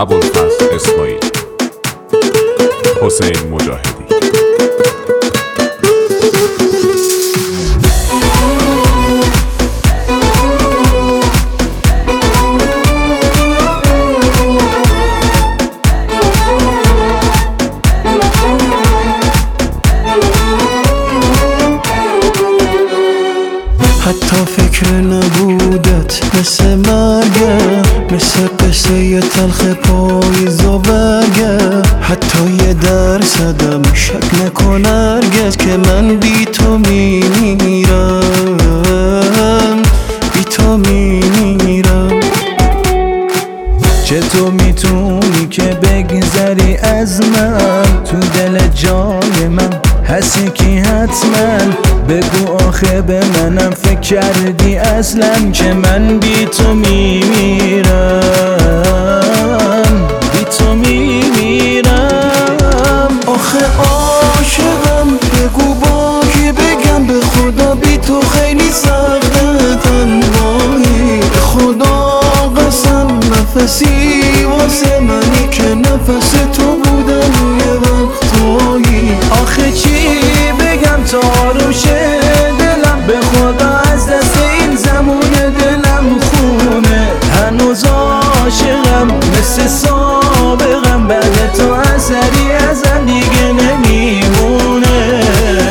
ابوالفضل اسماعیل، حسین مجاهدی. حتی فکر نبودت مثل مرگه، مثل قصه تلخ پاییز و برگه. حتی یه درصدم شک نکن هرگز که من بی تو میمیرم، بی تو میمیرم. چطور میتونی که بگذری از من؟ تو دل جای من هستی کی حتما؟ بگو آخه به منم فکر کردی اصلا که من بی تو میمیرم، بی تو میمیرم. آخه عاشقم، بگو با کی بگم؟ به خدا بی تو خیلی سخته تنهایی. به خدا قسم نفسی واسه منی که نفس تو بودن روی وقتایی. آخه چی بگم تا آروم شه دلم؟ به خدا از دست این زمان دلم خونه. هنوز عاشقم مثل سابقم، بعد تو اثری ازم دیگه نمیمونه.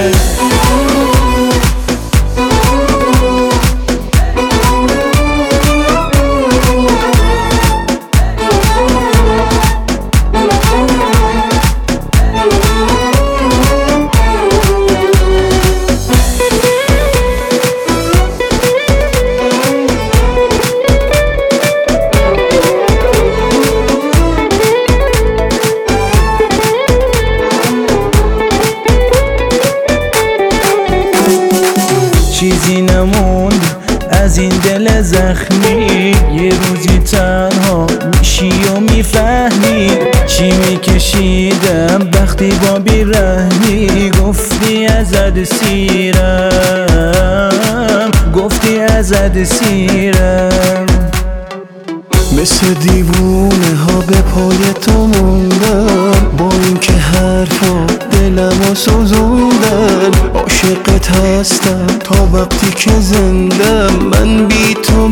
چیزی نموند از این دل زخمی، یه روزی تنها میشی و میفهمی چی میکشیدم وقتی با بیرحمی. گفتی ازت سیرم، گفتی ازت سیرم. مثل دیوونه ها به پای تو موندم، با اینکه حرفا دلمو سوزوندن. عاشقت هستم تا وقتی که زندم، من بی تو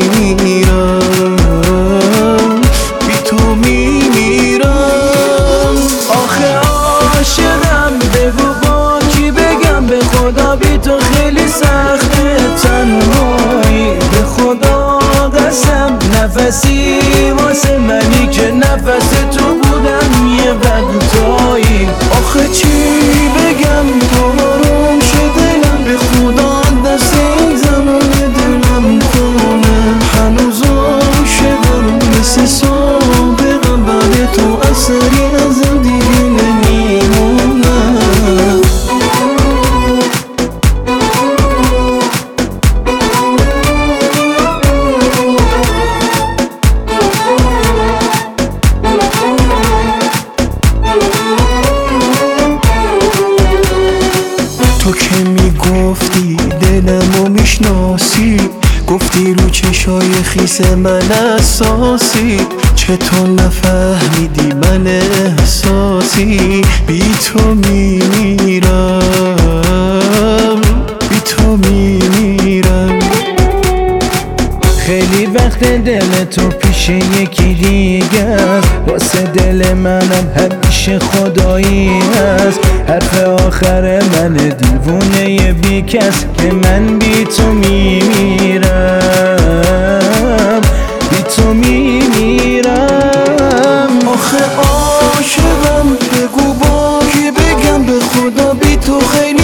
میمیرم، بی تو میمیرم. آخه عاشقم، بگو با کی بگم؟ به خدا بی تو خیلی سخته تنهایی. به خدا قسم نفسی واسه منی که نفس تو بودم یه وقتایی. آخه چی بگم تا آروم شه دلم؟ به خدا دست این زمان دلم خونه. هنوز عاشقم مثل سابقم، بعد تو اثری ازم دیگه نمیمونه. تو که میگفتی دلمو میشناسی، گفتی رو چشای خیس من اساسی. چطور نفهمیدی من احساسی؟ بی تو میمیرم، بی تو میمیرم. خیلی وقت دل تو پیش یکی دیگه است، واسه دل منم همیشه خدایی هست. حرف آخر من دیوونه بی کس که من بی تو میمیرم، بی تو میمیرم. آخه عاشقم، بگو با کی بگم؟ به خدا بی تو خیلی